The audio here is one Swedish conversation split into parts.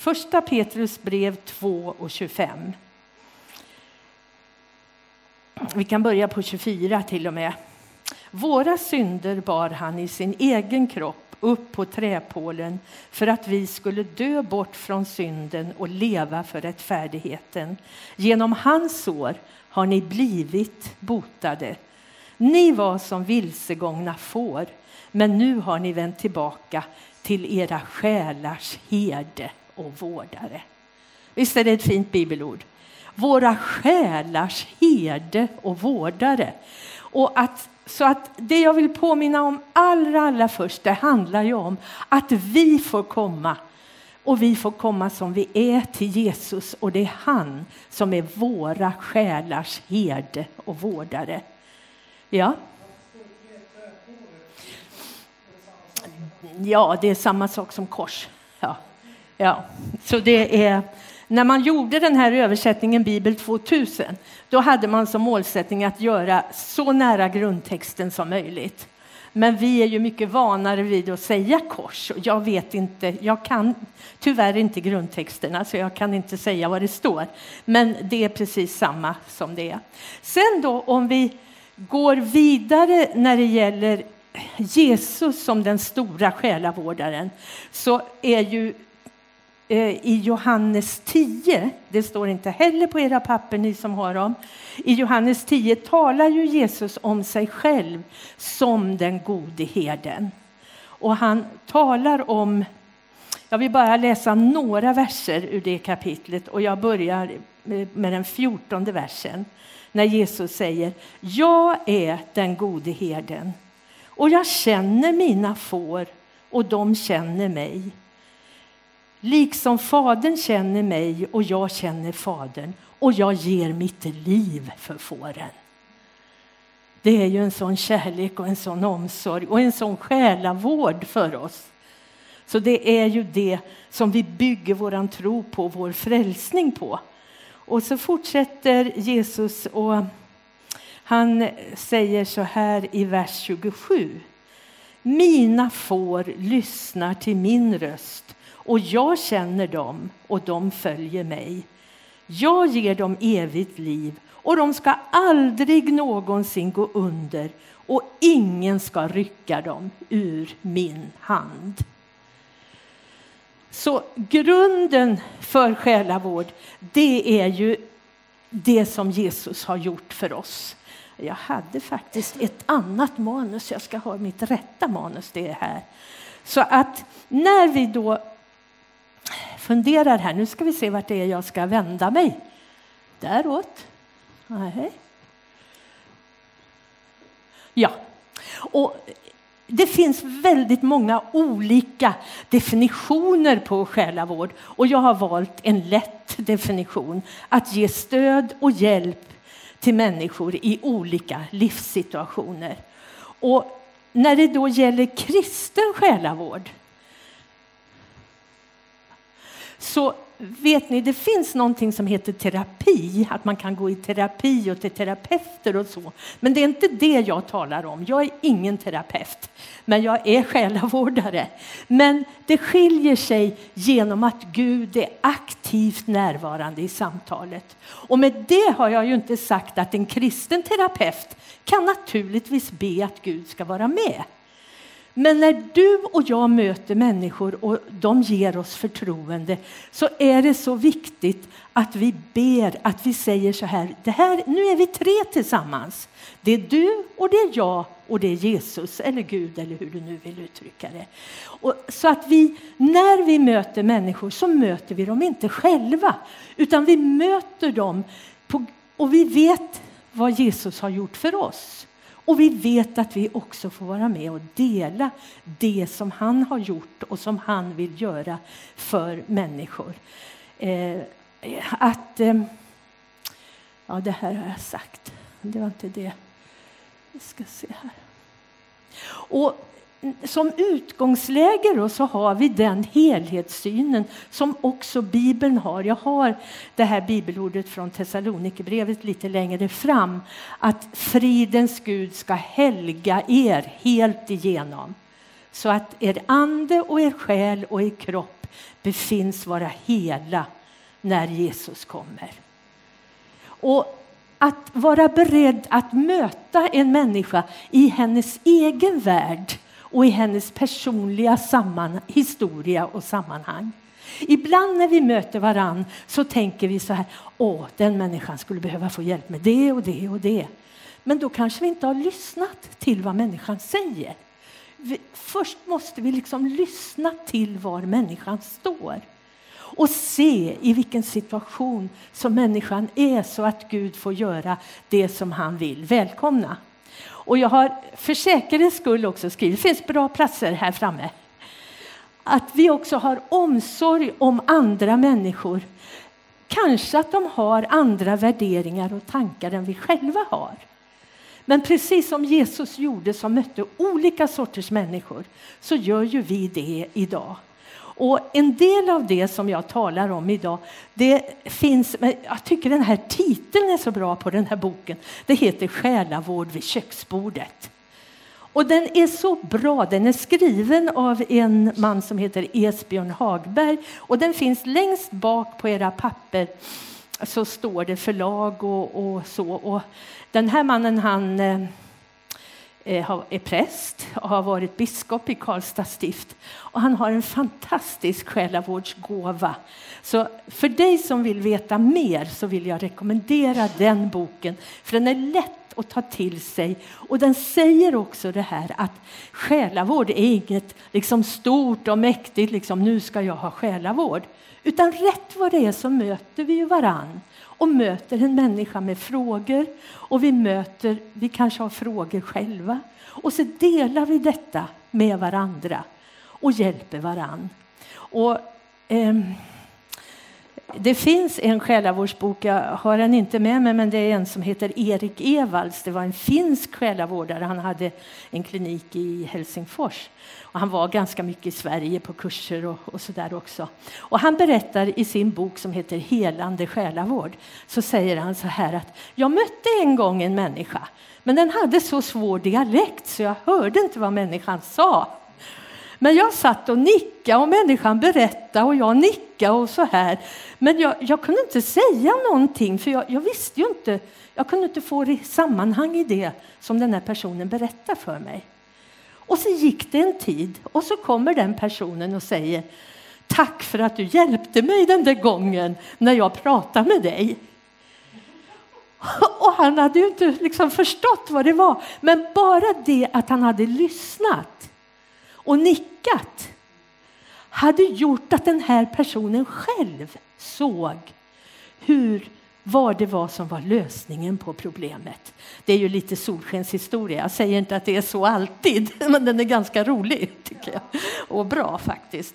Första Petrus brev 2:25. Vi kan börja på 24 till och med. Våra synder bar han i sin egen kropp upp på träpålen för att vi skulle dö bort från synden och leva för rättfärdigheten. Genom hans sår har ni blivit botade. Ni var som vilsegångna får, men nu har ni vänt tillbaka till era själars herde och vårdare. Visst är det ett fint bibelord? Våra själars herde och vårdare. Så att det jag vill påminna om allra först, det handlar ju om att vi får komma. Och vi får komma som vi är till Jesus, och det är han som är våra själars herde och vårdare. Ja. Ja, det är samma sak som kors. Ja. Så det är, när man gjorde den här översättningen Bibel 2000, då hade man som målsättning att göra så nära grundtexten som möjligt. Men vi är ju mycket vanare vid att säga kors. Jag vet inte, jag kan tyvärr inte grundtexterna, så jag kan inte säga vad det står. Men det är precis samma som det är. Sen då, om vi går vidare när det gäller Jesus som den stora själavårdaren, så är ju i Johannes 10, det står inte heller på era papper ni som har dem. I Johannes 10 talar ju Jesus om sig själv som den gode herden. Och han talar om, jag vill bara läsa några verser ur det kapitlet, och jag börjar med den 14:e versen. När Jesus säger: jag är den gode herden, och jag känner mina får och de känner mig. Liksom fadern känner mig och jag känner fadern, och jag ger mitt liv för fåren. Det är ju en sån kärlek och en sån omsorg och en sån själavård för oss. Så det är ju det som vi bygger våran tro på, vår frälsning på. Och så fortsätter Jesus, och han säger så här i vers 27. Mina får lyssnar till min röst, och jag känner dem och de följer mig. Jag ger dem evigt liv, och de ska aldrig någonsin gå under, och ingen ska rycka dem ur min hand. Så grunden för själavård, det är ju det som Jesus har gjort för oss. Jag hade faktiskt ett annat manus, jag ska ha mitt rätta manus, det är här. Så att när vi då funderar här, nu ska vi se vart det är jag ska vända mig. Däråt. Nej. Ja, och det finns väldigt många olika definitioner på själavård, och jag har valt en lätt definition: att ge stöd och hjälp till människor i olika livssituationer. Och när det då gäller kristen själavård, så vet ni, det finns någonting som heter terapi. Att man kan gå i terapi och till terapeuter och så. Men det är inte det jag talar om. Jag är ingen terapeut, men jag är själavårdare. Men det skiljer sig genom att Gud är aktivt närvarande i samtalet. Och med det har jag ju inte sagt att en kristen terapeut kan naturligtvis be att Gud ska vara med. Men när du och jag möter människor och de ger oss förtroende, så är det så viktigt att vi ber, att vi säger så här: nu är vi 3 tillsammans. Det är du och det är jag och det är Jesus eller Gud, eller hur du nu vill uttrycka det. Och så att vi, när vi möter människor, så möter vi dem inte själva, utan vi möter dem och vi vet vad Jesus har gjort för oss. Och vi vet att vi också får vara med och dela det som han har gjort och som han vill göra för människor. Ja, det här har jag sagt. Det var inte det. Vi ska se här. Och som utgångsläge då, så har vi den helhetssynen som också Bibeln har. Jag har det här bibelordet från Thessalonikerbrevet lite längre fram. Att fridens Gud ska helga er helt igenom. Så att er ande och er själ och er kropp befinns vara hela när Jesus kommer. Och att vara beredd att möta en människa i hennes egen värld och i hennes personliga historia och sammanhang. Ibland när vi möter varann så tänker vi så här: den människan skulle behöva få hjälp med det och det och det. Men då kanske vi inte har lyssnat till vad människan säger. Först måste vi liksom lyssna till var människan står. Och se i vilken situation som människan är, så att Gud får göra det som han vill. Välkomna. Och jag har för säkerhets skull också skrivit, det finns bra platser här framme, att vi också har omsorg om andra människor. Kanske att de har andra värderingar och tankar än vi själva har. Men precis som Jesus gjorde, som mötte olika sorters människor, så gör ju vi det idag. Och en del av det som jag talar om idag, det finns, jag tycker den här titeln är så bra på den här boken. Det heter Själavård vid köksbordet. Och den är så bra, den är skriven av en man som heter Esbjörn Hagberg. Och den finns längst bak på era papper, så står det förlag och så. Och den här mannen, han är präst och har varit biskop i Karlstad stift. Och han har en fantastisk själavårdsgåva. Så för dig som vill veta mer så vill jag rekommendera den boken. För den är lätt att ta till sig. Och den säger också det här att själavård är inget liksom stort och mäktigt, liksom nu ska jag ha själavård. Utan rätt vad det är så möter vi ju varann. Och möter en människa med frågor. Och vi kanske har frågor själva. Och så delar vi detta med varandra. Och hjälper varann. Och det finns en själavårdsbok, jag har den inte med mig, men det är en som heter Erik Evalds. Det var en finsk själavårdare, han hade en klinik i Helsingfors. Och han var ganska mycket i Sverige på kurser och sådär också. Och han berättar i sin bok som heter Helande själavård. Så säger han så här att jag mötte en gång en människa. Men den hade så svår dialekt så jag hörde inte vad människan sa. Men jag satt och nickade och människan berättade och jag nickade och så här. Men jag kunde inte säga någonting för jag visste ju inte. Jag kunde inte få sammanhang i det som den här personen berättade för mig. Och så gick det en tid och så kommer den personen och säger: tack för att du hjälpte mig den där gången när jag pratade med dig. Och han hade ju inte liksom förstått vad det var. Men bara det att han hade lyssnat och nickat hade gjort att den här personen själv såg vad det var som var lösningen på problemet. Det är ju lite solskenshistoria. Jag säger inte att det är så alltid, men den är ganska rolig tycker jag. Och bra faktiskt.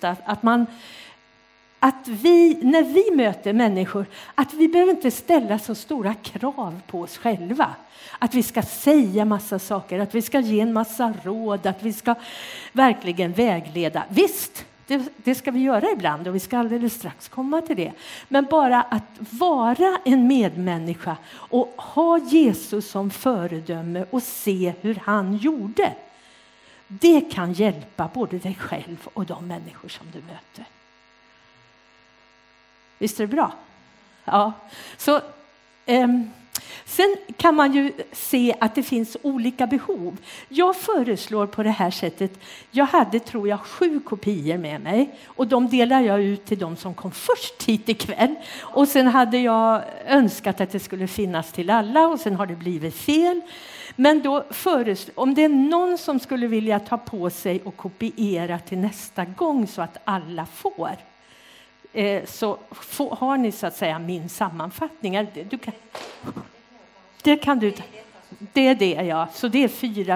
Att vi, när vi möter människor, att vi behöver inte ställa så stora krav på oss själva. Att vi ska säga massa saker, att vi ska ge en massa råd, att vi ska verkligen vägleda. Visst, det ska vi göra ibland och vi ska alldeles strax komma till det. Men bara att vara en medmänniska och ha Jesus som föredöme och se hur han gjorde. Det kan hjälpa både dig själv och de människor som du möter. Visst är det bra? Ja. Så, sen kan man ju se att det finns olika behov. Jag föreslår på det här sättet. Jag hade, tror jag, 7 kopior med mig. Och de delar jag ut till de som kom först hit ikväll. Och sen hade jag önskat att det skulle finnas till alla. Och sen har det blivit fel. Men då om det är någon som skulle vilja ta på sig och kopiera till nästa gång så att alla får. Så har ni så att säga min sammanfattning. Det kan du. Det är det, ja. Så det är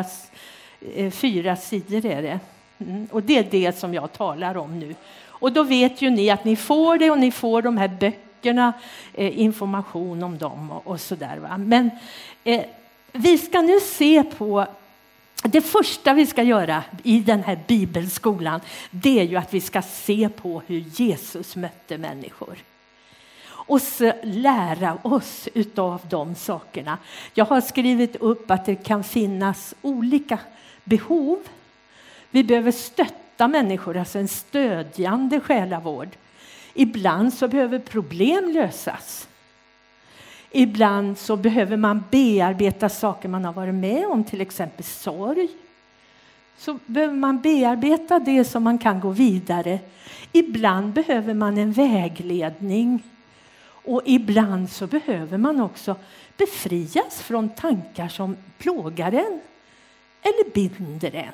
4 sidor är det. Och det är det som jag talar om nu. Och då vet ju ni att ni får det och ni får de här böckerna, information om dem och sådär. Va? Men vi ska nu se på det första vi ska göra i den här bibelskolan, det är ju att vi ska se på hur Jesus mötte människor. Och så lära oss utav de sakerna. Jag har skrivit upp att det kan finnas olika behov. Vi behöver stötta stötta människor, alltså en stödjande själavård. Ibland så behöver problem lösas. Ibland så behöver man bearbeta saker man har varit med om, till exempel sorg. Så behöver man bearbeta det som man kan gå vidare. Ibland behöver man en vägledning. Och ibland så behöver man också befrias från tankar som plågar en eller binder en.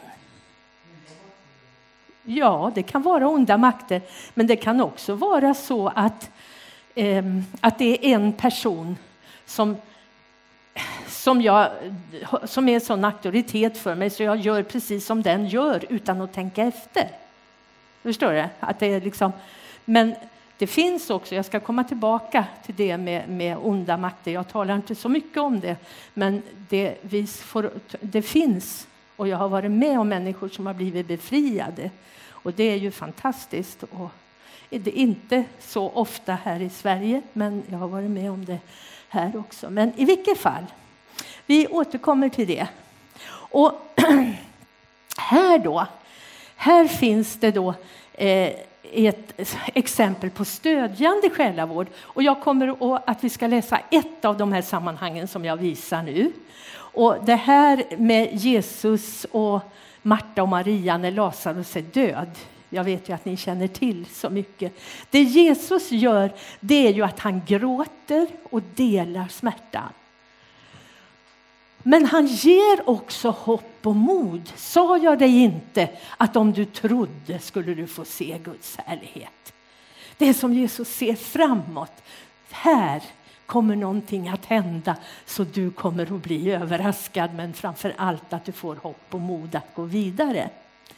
Ja, det kan vara onda makter, men det kan också vara så att det är en person som är en sån auktoritet för mig så jag gör precis som den gör utan att tänka efter. Förstår du? Att det är liksom, men det finns också, jag ska komma till det med onda makter. Jag talar inte så mycket om det, men det finns, och jag har varit med om människor som har blivit befriade. Och det är ju fantastiskt. Och det är inte så ofta här i Sverige, men jag har varit med om det här också. Men i vilket fall, vi återkommer till det. Och här finns det då ett exempel på stödjande själavård. Och jag kommer att vi ska läsa ett av de här sammanhangen som jag visar nu. Och det här med Jesus och Marta och Maria när Lazarus är död. Jag vet ju att ni känner till så mycket. Det Jesus gör, det är ju att han gråter och delar smärtan. Men han ger också hopp och mod. Sa jag dig inte att om du trodde skulle du få se Guds härlighet? Det är som Jesus ser framåt. Här kommer någonting att hända så du kommer att bli överraskad, men framför allt att du får hopp och mod att gå vidare.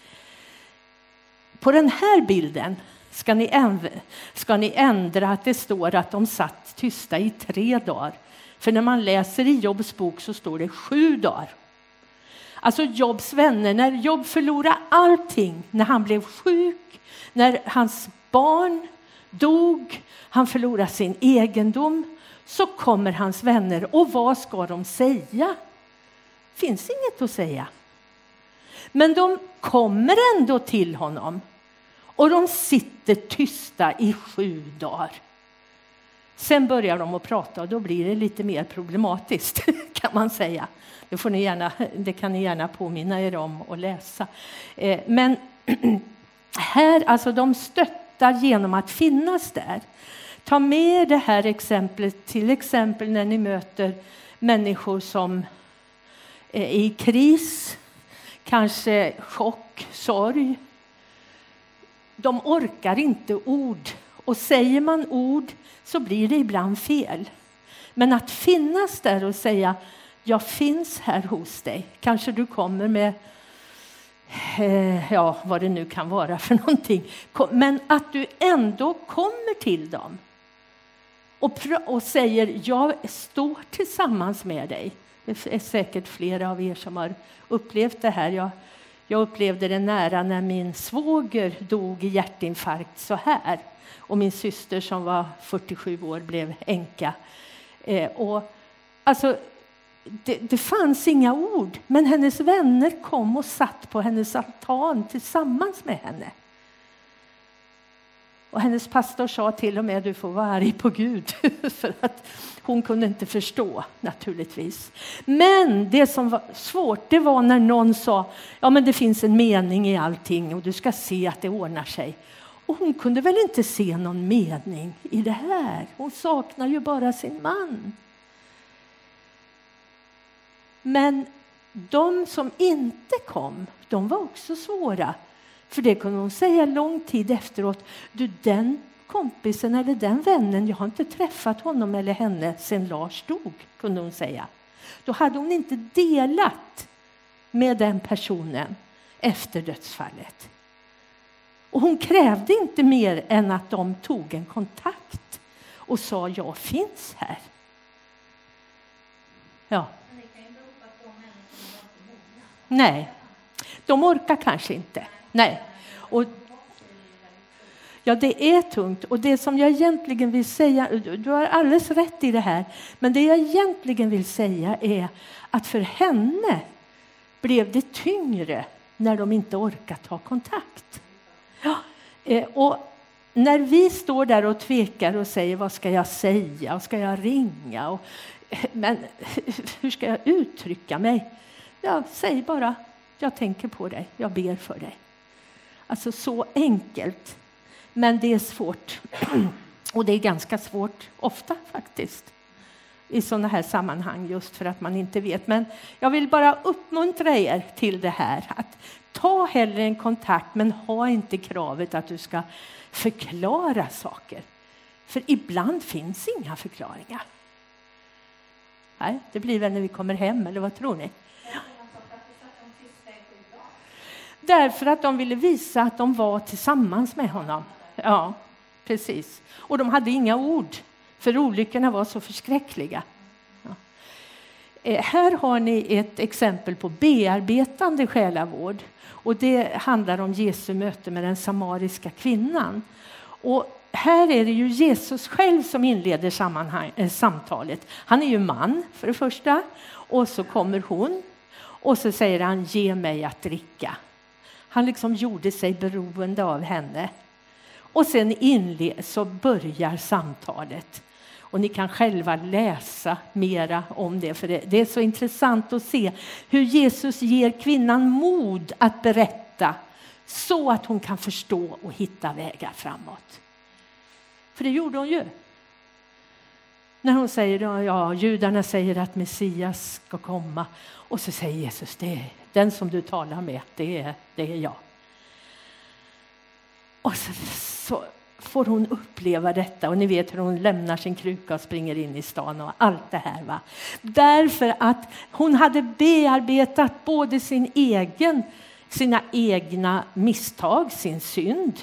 På den här bilden ska ni ändra att det står att de satt tysta i 3 dagar. För när man läser i Jobs bok så står det 7 dagar. Alltså Jobs vänner, när Job förlorade allting, när han blev sjuk, när hans barn dog, han förlorade sin egendom, så kommer hans vänner. Och vad ska de säga? Finns inget att säga. Men de kommer ändå till honom. Och de sitter tysta i 7 dagar. Sen börjar de att prata och då blir det lite mer problematiskt kan man säga. Det kan ni gärna påminna er om och läsa. Men här, alltså de stöttar genom att finnas där. Ta med det här exemplet, till exempel när ni möter människor som är i kris, kanske chock, sorg. De orkar inte ord. Och säger man ord så blir det ibland fel. Men att finnas där och säga, jag finns här hos dig. Kanske du kommer med, vad det nu kan vara för någonting. Men att du ändå kommer till dem. Och säger, jag står tillsammans med dig. Det är säkert flera av er som har upplevt det här. Jag upplevde det nära när min svåger dog i hjärtinfarkt så här. Och min syster som var 47 år blev änka. Det fanns inga ord. Men hennes vänner kom och satt på hennes altan tillsammans med henne. Och hennes pastor sa till och med, du får vara arg på Gud. För att hon kunde inte förstå naturligtvis. Men det som var svårt, det var när någon sa, ja men det finns en mening i allting och du ska se att det ordnar sig. Och hon kunde väl inte se någon mening i det här. Hon saknar ju bara sin man. Men de som inte kom, de var också svåra. För det kunde hon säga lång tid efteråt. Du, den kompisen eller den vännen, jag har inte träffat honom eller henne sedan Lars dog, kunde hon säga. Då hade hon inte delat med den personen efter dödsfallet. Och hon krävde inte mer än att de tog en kontakt och sa, jag finns här. Ja. Men det kan ju bero på att de människorna var inte mogna. Nej, de orkar kanske inte. Nej. Och ja, det är tungt. Och det som jag egentligen vill säga, du har alldeles rätt i det här, men det jag egentligen vill säga är att för henne blev det tyngre när de inte orkar ta kontakt. Ja, och när vi står där och tvekar och säger vad ska jag säga och ska jag ringa men hur ska jag uttrycka mig? Ja, säg bara, jag tänker på dig, jag ber för dig. Alltså så enkelt, men det är svårt. Och det är ganska svårt ofta faktiskt i sådana här sammanhang, just för att man inte vet. Men jag vill bara uppmuntra er till det här, att ta hellre en kontakt, men ha inte kravet att du ska förklara saker. För ibland finns inga förklaringar. Nej, det blir väl när vi kommer hem, eller vad tror ni? Därför att de ville visa att de var tillsammans med honom. Ja, precis. Och de hade inga ord, för olyckorna var så förskräckliga. Ja. Här har ni ett exempel på bearbetande själavård. Och det handlar om Jesu möte med den samariska kvinnan. Och här är det ju Jesus själv som inleder samtalet. Han är ju man för det första. Och så kommer hon. Och så säger han, ge mig att dricka. Han liksom gjorde sig beroende av henne. Och sen så börjar samtalet. Och ni kan själva läsa mera om det. För det är så intressant att se hur Jesus ger kvinnan mod att berätta. Så att hon kan förstå och hitta vägar framåt. För det gjorde hon ju. När hon säger, ja, judarna säger att Messias ska komma. Och så säger Jesus, det är den som du talar med, det är jag. Och så får hon uppleva detta. Och ni vet hur hon lämnar sin kruka och springer in i stan och allt det här. Va? Därför att hon hade bearbetat både sina egna misstag, sin synd.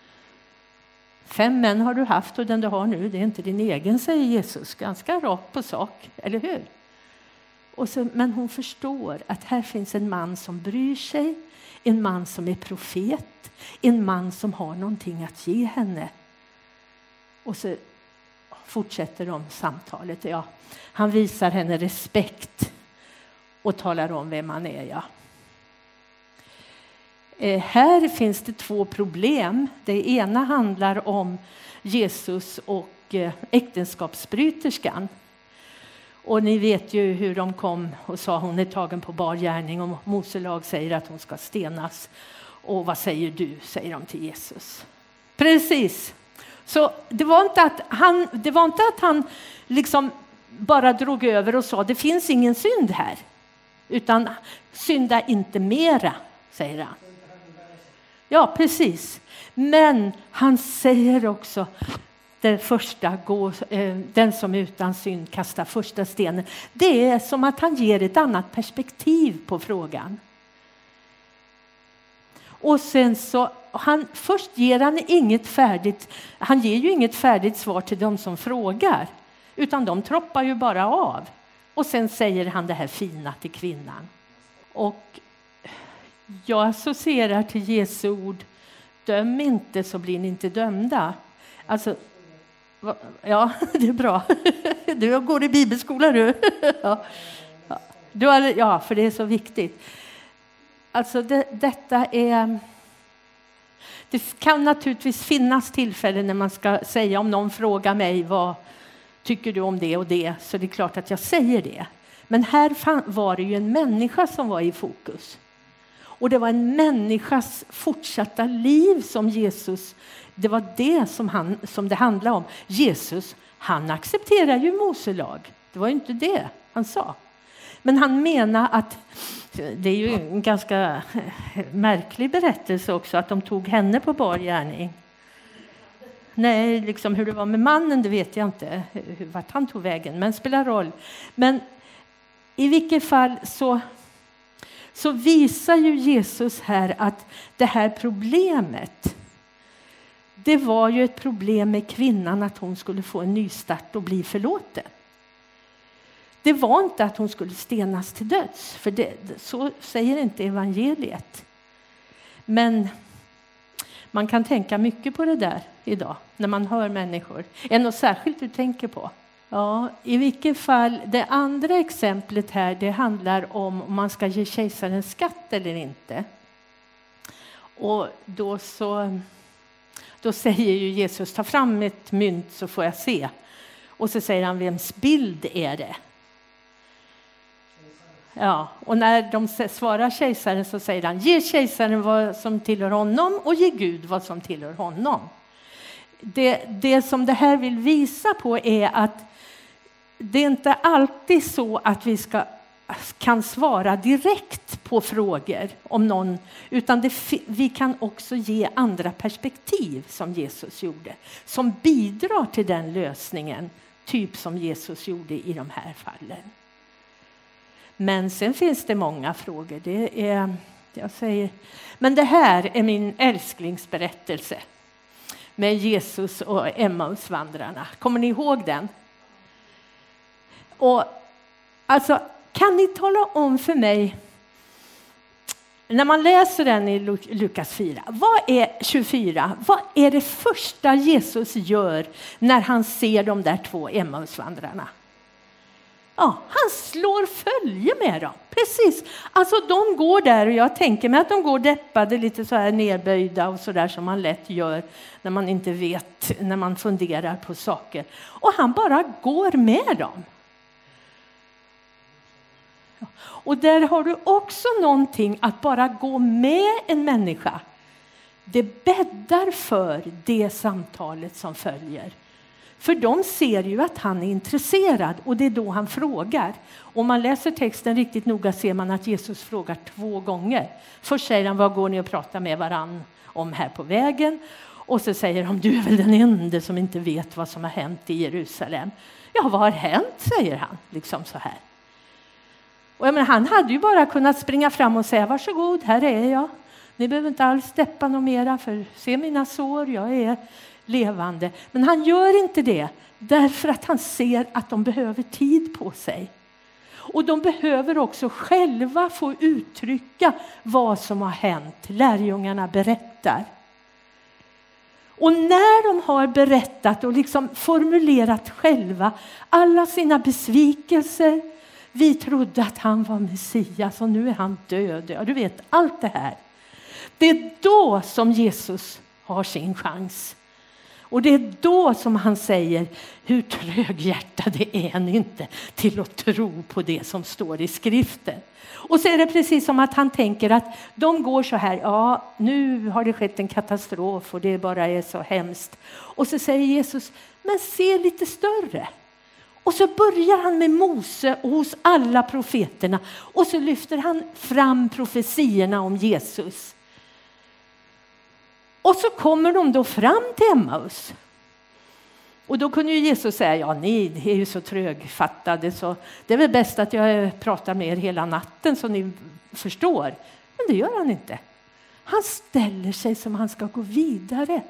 5 män har du haft och den du har nu, det är inte din egen, säger Jesus. Ganska rakt på sak, eller hur? Men hon förstår att här finns en man som bryr sig. En man som är profet. En man som har någonting att ge henne. Och så fortsätter de samtalet. Ja, han visar henne respekt och talar om vem han är. Ja. Här finns det 2 problem. Det ena handlar om Jesus och äktenskapsbryterskan. Och ni vet ju hur de kom och sa hon är tagen på bar gärning och Mose lag säger att hon ska stenas. Och vad säger du, säger de till Jesus. Precis. Så det var inte att han liksom bara drog över och sa det finns ingen synd här. Utan synda inte mera, säger han. Ja, precis. Men han säger också det första, den som utan synd kastar första stenen. Det är som att han ger ett annat perspektiv på frågan. Och sen så, först ger han ger ju inget färdigt svar till de som frågar. Utan de troppar ju bara av. Och sen säger han det här fina till kvinnan. Och jag associerar till Jesu ord, döm inte så blir ni inte dömda. Alltså, ja, det är bra. Du går i bibelskola du. Ja, för det är så viktigt. Alltså detta är... Det kan naturligtvis finnas tillfällen när man ska säga om någon frågar mig vad tycker du om det och det, så det är klart att jag säger det. Men här var det ju en människa som var i fokus. Och det var en människas fortsatta liv som Jesus, det var det som det handlade om. Jesus, han accepterar ju Mose lag. Det var ju inte det han sa. Men han menar att, det är ju en ganska märklig berättelse också, att de tog henne på bar gärning. Nej, liksom hur det var med mannen, det vet jag inte. Vart han tog vägen, men spelar roll. Men i vilket fall så visar ju Jesus här att det här problemet, det var ju ett problem med kvinnan att hon skulle få en ny start och bli förlåten. Det var inte att hon skulle stenas till döds, för så säger inte evangeliet. Men man kan tänka mycket på det där idag när man hör människor. Är något särskilt du tänker på? Ja, i vilket fall, det andra exemplet här, det handlar om man ska ge kejsaren skatt eller inte. Och då säger ju Jesus, ta fram ett mynt så får jag se. Och så säger han, vems bild är det? Ja, och när de svarar kejsaren så säger han, ge kejsaren vad som tillhör honom och ge Gud vad som tillhör honom. Det som det här vill visa på är att det är inte alltid så att vi kan svara direkt på frågor om någon, utan vi kan också ge andra perspektiv som Jesus gjorde, som bidrar till den lösningen, typ som Jesus gjorde i de här fallen. Men sen finns det många frågor. Men det här är min älsklingsberättelse med Jesus och Emmausvandrarna. Kommer ni ihåg den? Och alltså, kan ni tala om för mig, när man läser den i Lukas 4, vad är det första Jesus gör när han ser de där 2 Emmausvandrarna? Ja, han slår följe med dem. Precis. Alltså de går där och jag tänker mig att de går deppade, lite så här nedböjda och så där som man lätt gör när man inte vet, när man funderar på saker. Och han bara går med dem. Och där har du också någonting, att bara gå med en människa. Det bäddar för det samtalet som följer. För de ser ju att han är intresserad och det är då han frågar. Om man läser texten riktigt noga ser man att Jesus frågar 2 gånger. Först säger han, vad går ni och pratar med varann om här på vägen? Och så säger de, du är väl den enda som inte vet vad som har hänt i Jerusalem. Ja, vad har hänt, säger han, liksom så här. Och jag menar, han hade ju bara kunnat springa fram och säga, varsågod, här är jag. Ni behöver inte alls steppa något mera, för se mina sår, jag är levande. Men han gör inte det därför att han ser att de behöver tid på sig. Och de behöver också själva få uttrycka vad som har hänt. Lärjungarna berättar. Och när de har berättat och liksom formulerat själva alla sina besvikelser. Vi trodde att han var Messias och nu är han död. Ja, du vet, allt det här. Det är då som Jesus har sin chans. Och det är då som han säger, hur tröghjärtade är ni inte till att tro på det som står i skriften. Och så är det precis som att han tänker att de går så här, ja nu har det skett en katastrof och det bara är så hemskt. Och så säger Jesus, men se lite större. Och så börjar han med Mose och hos alla profeterna. Och så lyfter han fram profetierna om Jesus. Och så kommer de då fram till Emmaus. Och då kunde ju Jesus säga, ja ni är ju så trögfattade så det är väl bäst att jag pratar med er hela natten så ni förstår. Men det gör han inte. Han ställer sig som han ska gå vidare.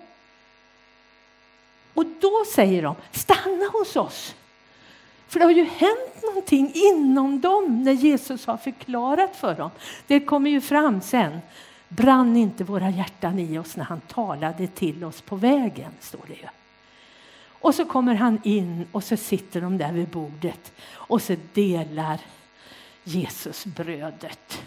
Och då säger de, stanna hos oss. För det har ju hänt någonting inom dem när Jesus har förklarat för dem. Det kommer ju fram sen. Brann inte våra hjärtan i oss när han talade till oss på vägen, står det ju. Och så kommer han in och så sitter de där vid bordet. Och så delar Jesus brödet.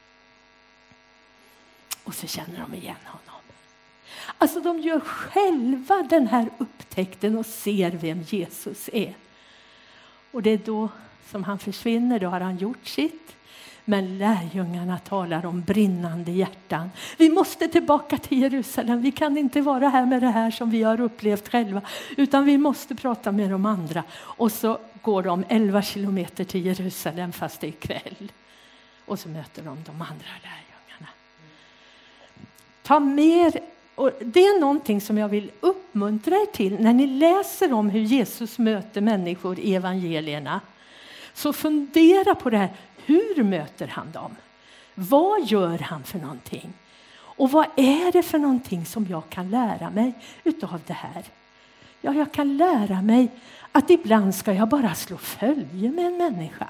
Och så känner de igen honom. Alltså de gör själva den här upptäckten och ser vem Jesus är. Och det är då som han försvinner, då har han gjort sitt. Men lärjungarna talar om brinnande hjärtan. Vi måste tillbaka till Jerusalem. Vi kan inte vara här med det här som vi har upplevt själva. Utan vi måste prata med de andra. Och så går de 11 kilometer till Jerusalem fast det är kväll. Och så möter de andra lärjungarna. Ta mer. Och det är någonting som jag vill uppmuntra er till. När ni läser om hur Jesus möter människor i evangelierna. Så fundera på det här. Hur möter han dem? Vad gör han för någonting? Och vad är det för någonting som jag kan lära mig utav det här? Ja, jag kan lära mig att ibland ska jag bara slå följe med en människa.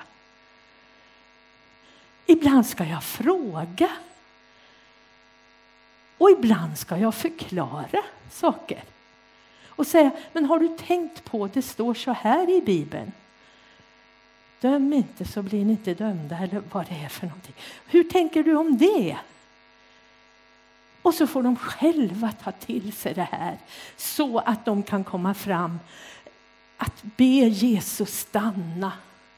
Ibland ska jag fråga. Och ibland ska jag förklara saker. Och säga, men har du tänkt på, det står så här i Bibeln. Döm inte så blir ni inte dömda, eller vad det är för någonting. Hur tänker du om det? Och så får de själva ta till sig det här så att de kan komma fram att be Jesus stanna.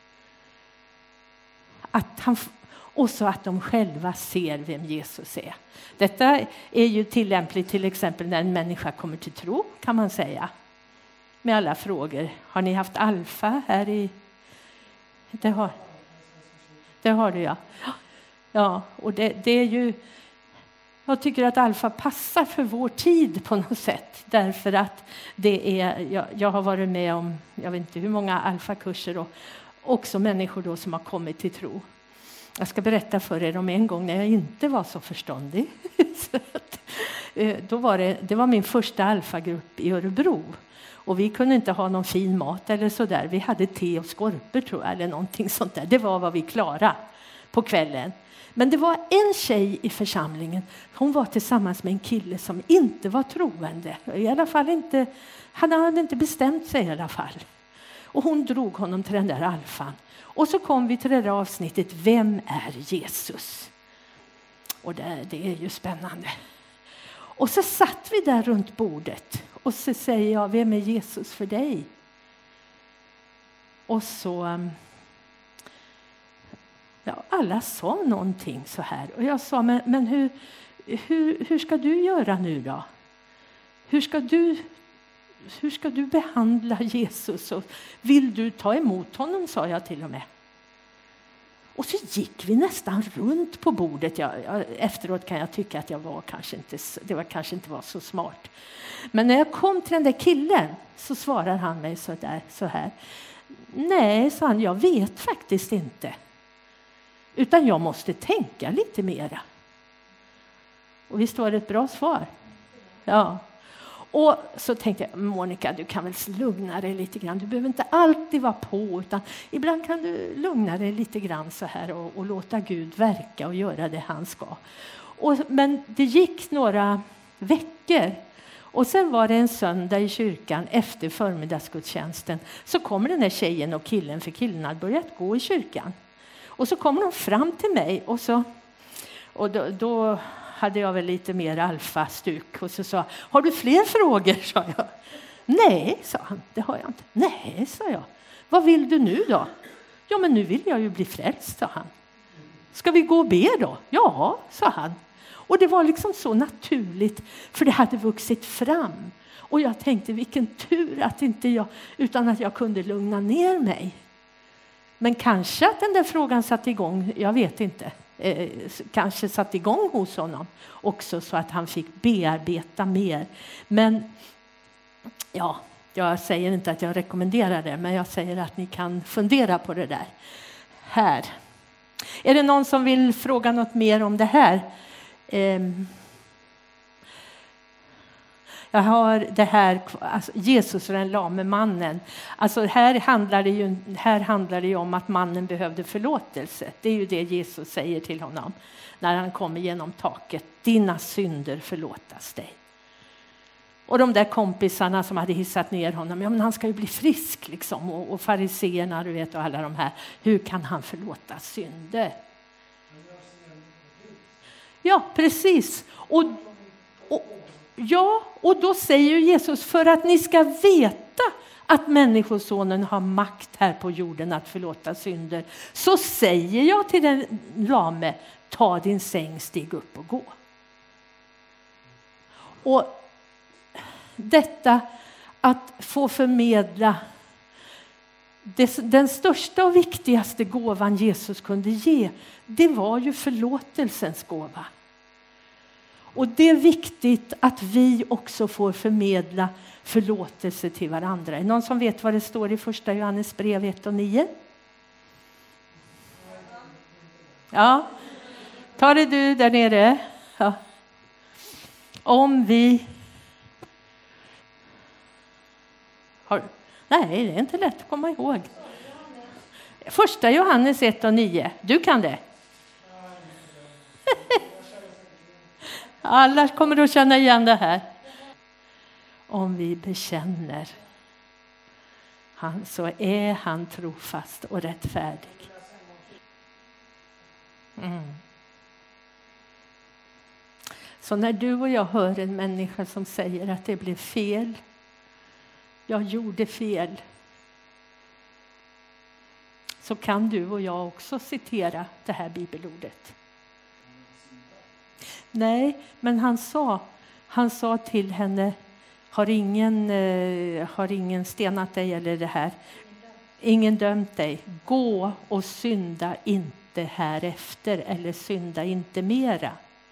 Och så att de själva ser vem Jesus är. Detta är ju tillämpligt till exempel när en människa kommer till tro, kan man säga. Med alla frågor. Har ni haft alfa här i... Det har du, ja. Ja, och det är ju... Jag tycker att alfa passar för vår tid på något sätt. Därför att det är... Jag har varit med om, jag vet inte hur många alfakurser och också människor då som har kommit till tro. Jag ska berätta för er om en gång när jag inte var så förståndig. Det var min första alfagrupp i Örebro. Och vi kunde inte ha någon fin mat eller sådär. Vi hade te och skorpor tror jag, eller någonting sånt där. Det var vad vi klarade på kvällen. Men det var en tjej i församlingen. Hon var tillsammans med en kille som inte var troende. I alla fall inte, han hade inte bestämt sig i alla fall. Och hon drog honom till den där alfan. Och så kom vi till det där avsnittet. Vem är Jesus? Och det är ju spännande. Och så satt vi där runt bordet. Och så säger jag, vem är Jesus för dig? Och så... Ja, alla sa någonting så här. Och jag sa, men hur ska du göra nu då? Hur ska du behandla Jesus? Och vill du ta emot honom, sa jag till och med. Och så gick vi nästan runt på bordet. Efteråt kan jag tycka att det kanske inte var så smart. Men när jag kom till den där killen så svarade han mig så här. Nej, sa han, jag vet faktiskt inte. Utan jag måste tänka lite mera. Och visst var det ett bra svar? Ja. Och så tänkte jag, Monica, du kan väl lugna dig lite grann. Du behöver inte alltid vara på, utan ibland kan du lugna dig lite grann så här och låta Gud verka och göra det han ska. Men det gick några veckor. Och sen var det en söndag i kyrkan efter förmiddagsgudstjänsten. Så kommer den här tjejen och killen, för killen hade börjat gå i kyrkan. Och så kommer de fram till mig och då hade jag väl lite mer alfastuk. Och så sa, har du fler frågor, sa jag. Nej, sa han, det har jag inte. Nej, sa jag. Vad vill du nu då? Ja, men nu vill jag ju bli frälst, sa han. Ska vi gå och be då? Ja, sa han. Och det var liksom så naturligt, för det hade vuxit fram. Och jag tänkte, vilken tur att inte jag, utan att jag kunde lugna ner mig. Men kanske att den där frågan satt igång, jag vet inte. Kanske satt igång hos honom också så att han fick bearbeta mer. Men ja, jag säger inte att jag rekommenderar det, men jag säger att ni kan fundera på det där. Här. Är det någon som vill fråga något mer om det här? Jag har det här, alltså Jesus och den lame mannen. Alltså här handlar det ju om att mannen behövde förlåtelse. Det är ju det Jesus säger till honom när han kommer genom taket. Dina synder förlåtas dig. Och de där kompisarna som hade hissat ner honom, ja men han ska ju bli frisk liksom. Och fariseerna, du vet, och alla de här. Hur kan han förlåta synder? Ja, precis. Och då säger Jesus, för att ni ska veta att människosonen har makt här på jorden att förlåta synder, så säger jag till den lame, ta din säng, stig upp och gå. Och detta att få förmedla den största och viktigaste gåvan Jesus kunde ge, det var ju förlåtelsens gåva. Och det är viktigt att vi också får förmedla förlåtelse till varandra. Är det någon som vet vad det står i första Johannes brev 1:9? Ja, ta det du där nere. Ja. Om vi... Nej, det är inte lätt att komma ihåg. Första Johannes 1:9. Du kan det. Alla kommer att känna igen det här. Om vi bekänner han, så är han trofast och rättfärdig. Så när du och jag hör en människa som säger att det blev fel, jag gjorde fel, så kan du och jag också citera det här bibelordet. Nej, men han sa till henne, har ingen stenat dig eller det här? Ingen dömt dig. Gå och synda inte härefter, eller synda inte mera.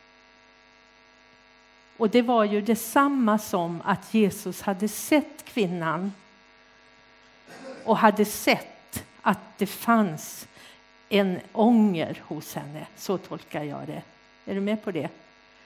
Och det var ju detsamma som att Jesus hade sett kvinnan och hade sett att det fanns en ånger hos henne. Så tolkar jag det. Är du med på det?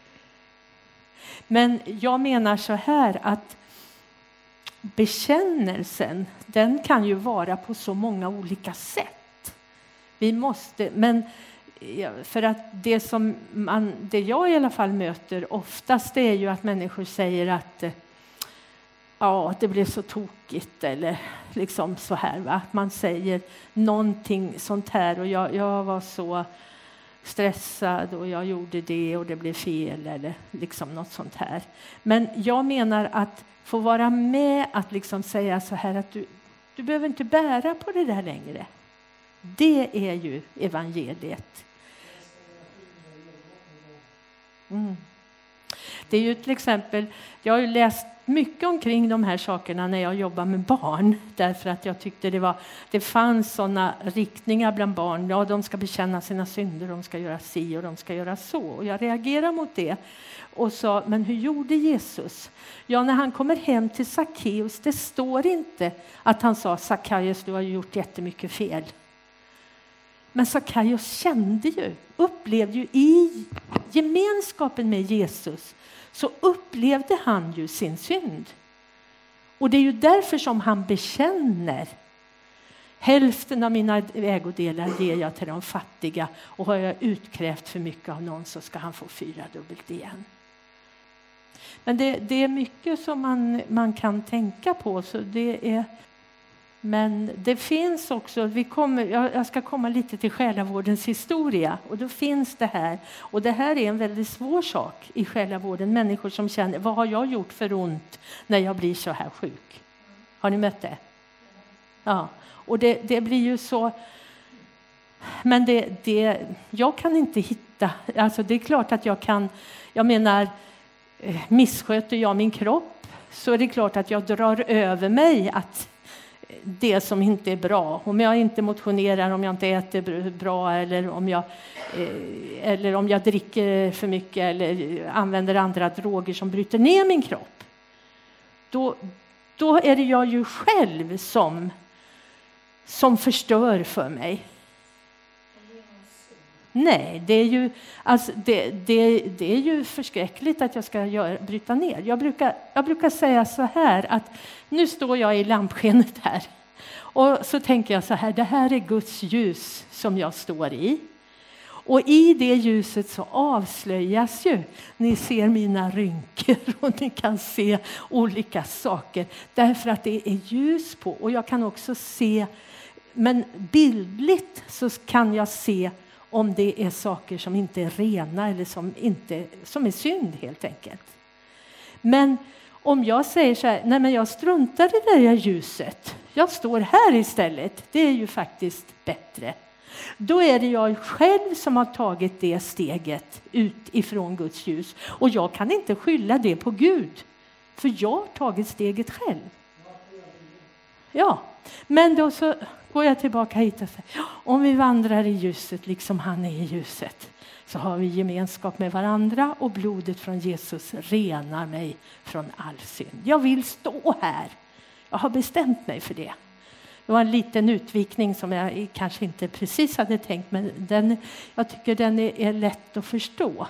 Men jag menar så här att bekännelsen, den kan ju vara på så många olika sätt. Men för att det jag i alla fall möter oftast, det är ju att människor säger att ja, det blev så tokigt, eller liksom så här, va? Man säger någonting sånt här, och jag var så stressad och jag gjorde det och det blev fel, eller liksom något sånt här. Men jag menar att få vara med att liksom säga så här att du behöver inte bära på det där längre. Det är ju evangeliet. Det är ju till exempel, jag har ju läst mycket omkring de här sakerna när jag jobbar med barn, därför att jag tyckte det fanns sådana riktningar bland barn. Ja, de ska bekänna sina synder, de ska göra si och de ska göra så. Och jag reagerar mot det och sa, men hur gjorde Jesus? Ja, när han kommer hem till Sackeus, det står inte att han sa, Sackeus, du har gjort jättemycket fel. Men Sackeus upplevde ju i gemenskapen med Jesus, så upplevde han ju sin synd. Och det är ju därför som han bekänner. Hälften av mina ägodelar ger jag till de fattiga, och har jag utkrävt för mycket av någon så ska han få 4-dubbelt igen. Men det är mycket som man kan tänka på, så det är. Men det finns också, jag ska komma lite till själavårdens historia, och då finns det här, och det här är en väldigt svår sak i själavården. Människor som känner, vad har jag gjort för ont när jag blir så här sjuk? Har ni mött det? Ja, och det blir ju så, men jag kan inte hitta, alltså det är klart att jag menar, missköter jag min kropp så är det klart att jag drar över mig att det som inte är bra. Om jag inte motionerar, om jag inte äter bra, eller om jag dricker för mycket eller använder andra droger som bryter ner min kropp. Då är det jag ju själv som förstör för mig. Nej, det är ju förskräckligt att jag ska bryta ner. Jag brukar säga så här, att nu står jag i lampskenet här. Och så tänker jag så här, det här är Guds ljus som jag står i. Och i det ljuset så avslöjas ju, ni ser mina rynkor och ni kan se olika saker. Därför att det är ljus på, och jag kan också se, men bildligt så kan jag se om det är saker som inte är rena eller som är synd helt enkelt. Men om jag säger så här, nej men jag struntar i det där ljuset, jag står här istället, det är ju faktiskt bättre. Då är det jag själv som har tagit det steget ut ifrån Guds ljus. Och jag kan inte skylla det på Gud, för jag har tagit steget själv. Ja, men då så går jag tillbaka hit och säger, om vi vandrar i ljuset liksom han är i ljuset, så har vi gemenskap med varandra, och blodet från Jesus renar mig från all synd. Jag vill stå här. Jag har bestämt mig för det. Det var en liten utvikning som jag kanske inte precis hade tänkt, men jag tycker den är lätt att förstå.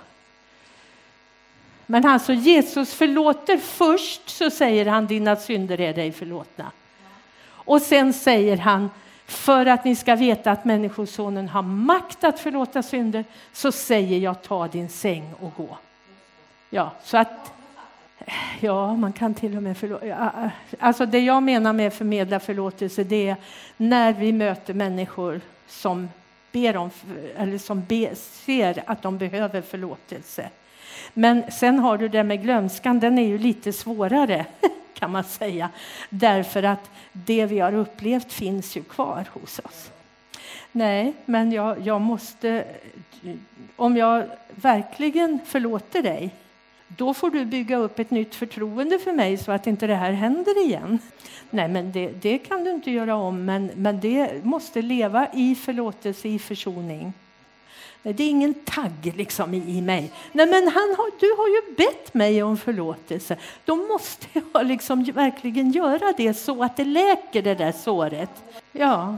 Men alltså Jesus förlåter först, så säger han, dina synder är dig förlåtna. Och sen säger han, för att ni ska veta att människosonen har makt att förlåta synder, så säger jag, ta din säng och gå. Ja, så att man kan till och med förlåta. Alltså det jag menar med förmedla förlåtelse, det är när vi möter människor som ber om, eller som ser att de behöver förlåtelse. Men sen har du det med glömskan, den är ju lite svårare kan man säga. Därför att det vi har upplevt finns ju kvar hos oss. Nej, men jag måste, om jag verkligen förlåter dig, då får du bygga upp ett nytt förtroende för mig så att inte det här händer igen. Nej, men det kan du inte göra om, men det måste leva i förlåtelse, i försoning. Det är ingen tagg liksom i mig. Nej, men du har ju bett mig om förlåtelse. Då måste jag liksom verkligen göra det så att det läker det där såret. Ja.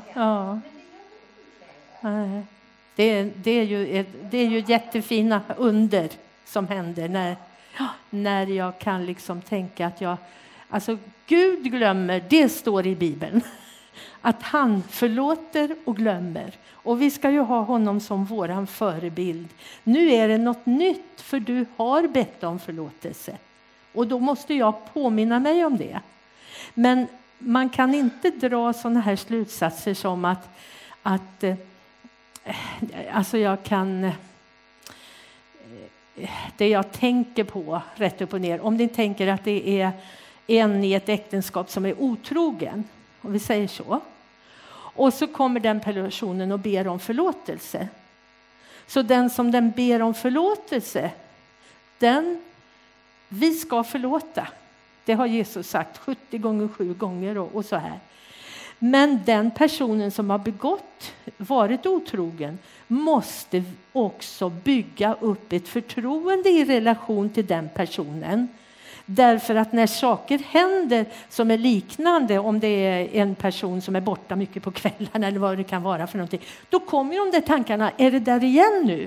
Det är ju jättefina under som händer när jag kan liksom tänka att alltså Gud glömmer, det står i Bibeln. Att han förlåter och glömmer. Och vi ska ju ha honom som våran förebild. Nu är det något nytt, för du har bett om förlåtelse. Och då måste jag påminna mig om det. Men man kan inte dra sådana här slutsatser som att alltså jag kan, det jag tänker på rätt upp och ner. Om ni tänker att det är en i ett äktenskap som är otrogen, om vi säger så. Och så kommer den personen och ber om förlåtelse. Så den som den ber om förlåtelse, vi ska förlåta. Det har Jesus sagt 70 gånger 7 gånger och så här. Men den personen som har varit otrogen måste också bygga upp ett förtroende i relation till den personen. Därför att när saker händer som är liknande, om det är en person som är borta mycket på kvällen eller vad det kan vara för någonting, då kommer de där tankarna, är det där igen nu?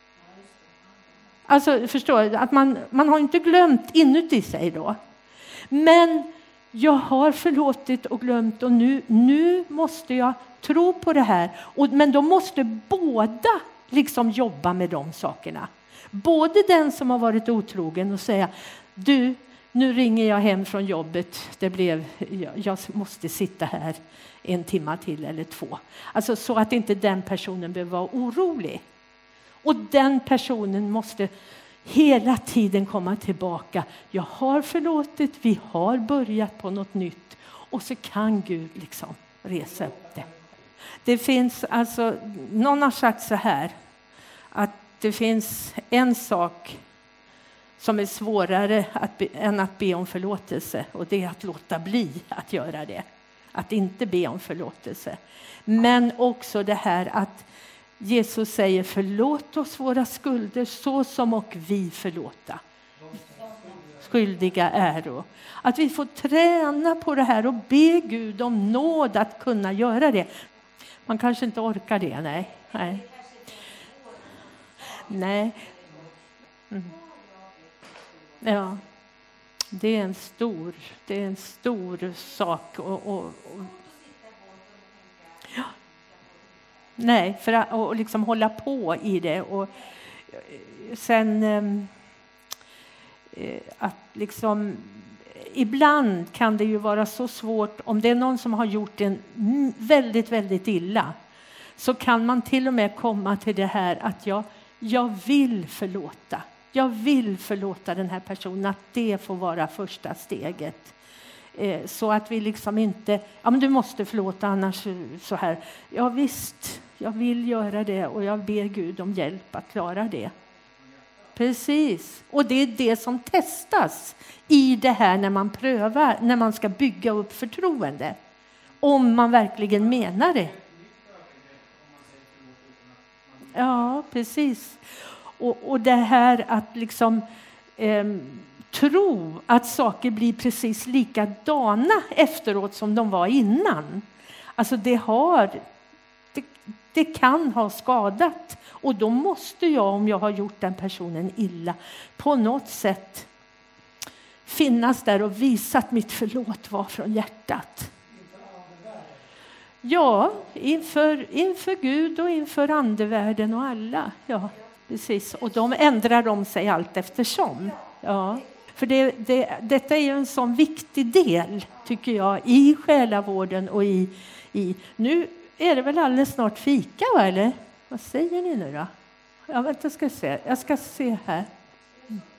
Alltså förstår du, att man har inte glömt inuti sig då. Men jag har förlåtit och glömt och nu måste jag tro på det här. Men då måste båda liksom jobba med de sakerna. Både den som har varit otrogen och säga, du, nu ringer jag hem från jobbet. Jag måste sitta här 1 timme till eller 2. Alltså så att inte den personen behöver vara orolig. Och den personen måste hela tiden komma tillbaka. Jag har förlåtit, vi har börjat på något nytt. Och så kan Gud liksom resa upp det. Det finns alltså, någon har sagt så här, att det finns en sak som är svårare än att be om förlåtelse. Och det är att låta bli att göra det. Att inte be om förlåtelse. Men också det här att Jesus säger, förlåt oss våra skulder så som och vi förlåta. Skyldiga äro. Att vi får träna på det här och be Gud om nåd att kunna göra det. Man kanske inte orkar det, nej. Ja, det är en stor sak. Ja. Nej, för att liksom hålla på i det. Och sen att liksom ibland kan det ju vara så svårt, om det är någon som har gjort en väldigt, väldigt illa, så kan man till och med komma till det här att jag vill förlåta. Jag vill förlåta den här personen, att det får vara första steget. Så att vi liksom inte, men du måste förlåta annars så här. Ja visst, jag vill göra det och jag ber Gud om hjälp att klara det. Precis, och det är det som testas i det här när man prövar, när man ska bygga upp förtroende. Om man verkligen menar det. Ja, precis. Och det här att liksom tro att saker blir precis likadana efteråt som de var innan. Alltså det kan ha skadat. Och då måste jag, om jag har gjort den personen illa, på något sätt finnas där och visa att mitt förlåt var från hjärtat. Ja, inför Gud och inför andevärlden och alla. Ja, precis. Och de ändrar de sig allt eftersom. Ja. För detta är ju en sån viktig del, tycker jag, i själavården och i nu är det väl alldeles snart fika, va, eller? Vad säger ni nu då? Ja, vänta, ska se. Jag ska se här.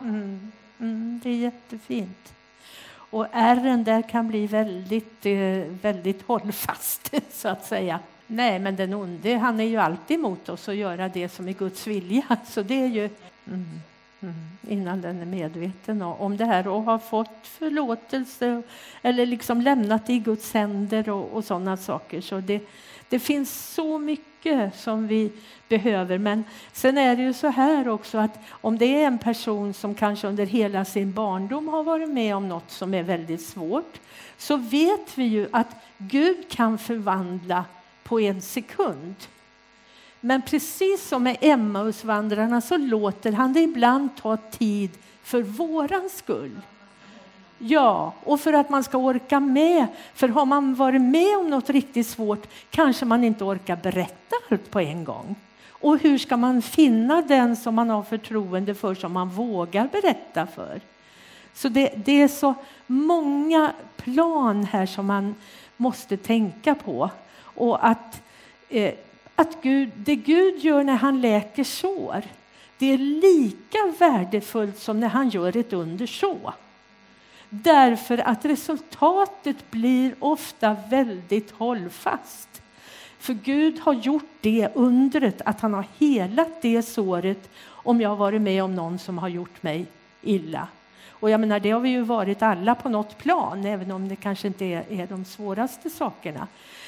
Det är jättefint. Och ärren där kan bli väldigt hållfast, så att säga. Nej, men den onde, han är ju alltid emot oss att göra det som är Guds vilja. Så det är ju innan den är medveten om det här och har fått förlåtelse eller liksom lämnat i Guds händer och sådana saker. Så det finns så mycket som vi behöver. Men sen är det ju så här också att om det är en person som kanske under hela sin barndom har varit med om något som är väldigt svårt, så vet vi ju att Gud kan förvandla på en sekund. Men precis som med Emmausvandrarna så låter han det ibland ta tid för våran skull. Ja, och för att man ska orka med. För har man varit med om något riktigt svårt kanske man inte orkar berätta allt på en gång. Och hur ska man finna den som man har förtroende för, som man vågar berätta för? Så det är så många plan här som man måste tänka på. Och att det Gud gör när han läker sår, det är lika värdefullt som när han gör ett under så. Därför att resultatet blir ofta väldigt hållfast. För Gud har gjort det undret att han har helat det såret om jag har varit med om någon som har gjort mig illa. Och jag menar, det har vi ju varit alla på något plan, även om det kanske inte är de svåraste sakerna.